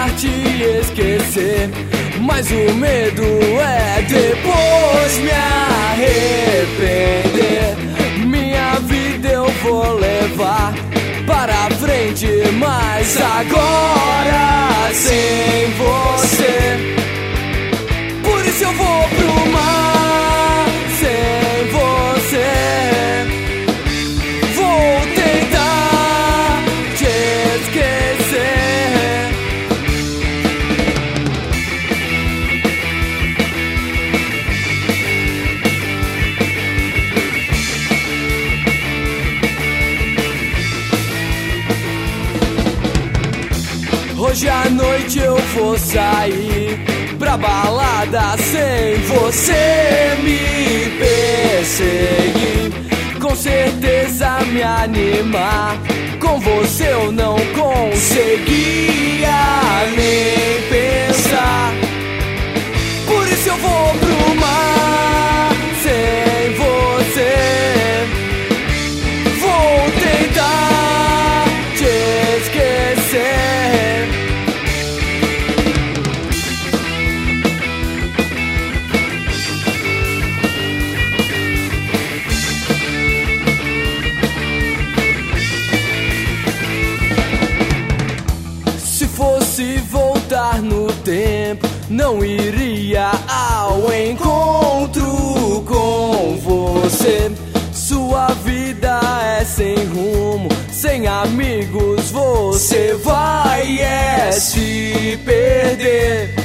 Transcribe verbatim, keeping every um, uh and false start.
tentar te esquecer, mas o medo é depois me arrepender. Minha vida eu vou levar para frente, mas agora sem você. Por isso eu vou pro mar sem você. Vou tentar te esquecer. Hoje à noite eu vou sair pra balada sem você me perseguir. Com certeza me animar, com você eu não conseguia nem pensar. Por isso eu vou pro mar sem você. Vou tentar te esquecer. Se voltar no tempo, não iria ao encontro com você. Sua vida é sem rumo, sem amigos você vai é se perder.